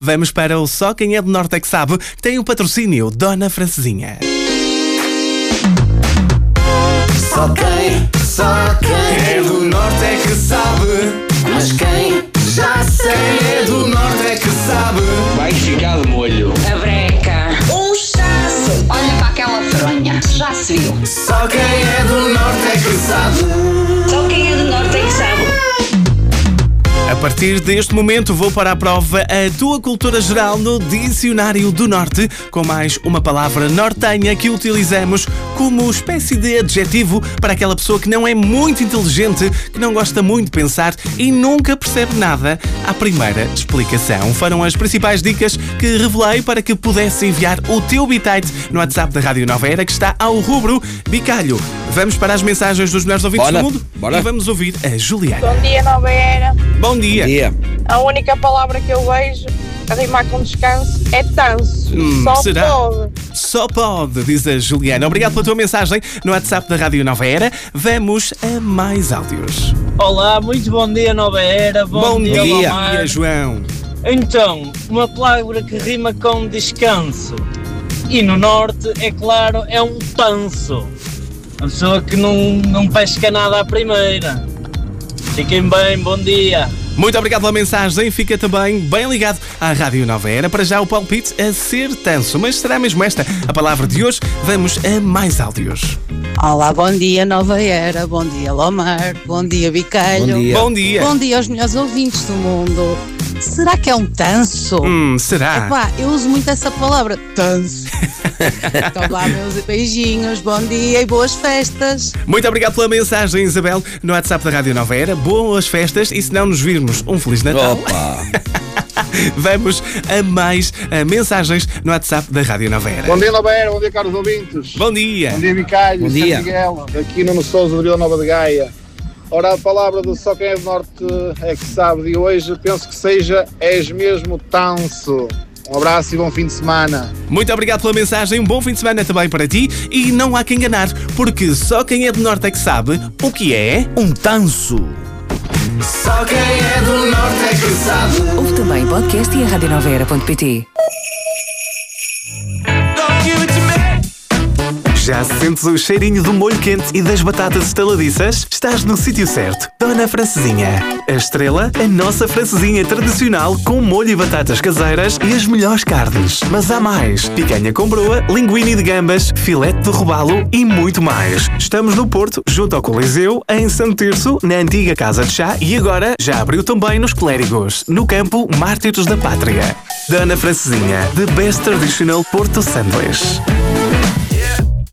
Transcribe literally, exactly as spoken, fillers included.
Vamos para o Só Quem é do Norte é que Sabe, que tem o patrocínio Dona Francesinha. Só quem, só quem é do Norte é que sabe. Mas quem já sei é do Norte é que sabe. Vai ficar de molho. A breca. Um chasso. Olha para aquela fronha. Já se viu. Só quem é do Norte é que sabe. Só quem é do Norte é que sabe. A partir deste momento vou para a prova a tua cultura geral no Dicionário do Norte, com mais uma palavra nortenha que utilizamos como espécie de adjetivo para aquela pessoa que não é muito inteligente, que não gosta muito de pensar e nunca percebe nada à primeira explicação. Foram as principais dicas que revelei para que pudesse enviar o teu bitite no WhatsApp da Rádio Nova Era, que está ao rubro Bicalho. Vamos para as mensagens dos melhores ouvintes Bora, do mundo bora. E vamos ouvir a Juliana. Bom dia, Nova Era. Bom dia. Dia. A única palavra que eu vejo a rimar com descanso é tanso. Hum, Só será? pode. Só pode, diz a Juliana. Obrigado pela tua mensagem no WhatsApp da Rádio Nova Era. Vamos a mais áudios. Olá, muito bom dia, Nova Era. Bom, Bom dia, dia, Lomar. João. Então, uma palavra que rima com descanso. E no Norte, é claro, é um tanso. Uma pessoa que não, não pesca nada à primeira. Fiquem bem, bom dia. Muito obrigado pela mensagem. Fica também bem ligado à Rádio Nova Era. Para já o palpite a ser tanso. Mas será mesmo esta a palavra de hoje? Vamos a mais áudios. Olá, bom dia Nova Era, bom dia Lomar, bom dia Bicalho. Bom dia. Bom dia. Bom dia aos melhores ouvintes do mundo. Será que é um tanso? Hum, será? Epá, eu uso muito essa palavra, tanso. Então vá, meus beijinhos, bom dia e boas festas. Muito obrigado pela mensagem, Isabel, no WhatsApp da Rádio Nova Era. Boas festas e se não nos virmos, um Feliz Natal. Opa! Vamos a mais uh, mensagens no WhatsApp da Rádio Nova Era. Bom dia, Nova Era, bom dia, caros ouvintes. Bom dia. Bom dia, Bicalho, Bom São dia. Miguel, aqui no Sousa de Vila Nova de Gaia. Ora, a palavra do Só Quem é do Norte é que sabe de hoje, penso que seja és mesmo tanso. Um abraço e bom fim de semana. Muito obrigado pela mensagem, um bom fim de semana também para ti e não há quem enganar, porque só quem é do Norte é que sabe o que é um tanso. Só quem é do Norte é que sabe. Ouve também podcast e a rádio nova era ponto pt. Já sentes o cheirinho do molho quente e das batatas estaladiças? Estás no sítio certo. Dona Francesinha. A estrela, a nossa francesinha tradicional com molho e batatas caseiras e as melhores carnes. Mas há mais. Picanha com broa, linguine de gambas, filete de robalo e muito mais. Estamos no Porto, junto ao Coliseu, em Santo Tirso, na antiga Casa de Chá e agora já abriu também nos Clérigos, no campo Mártires da Pátria. Dona Francesinha, the best traditional Porto Sanduíche.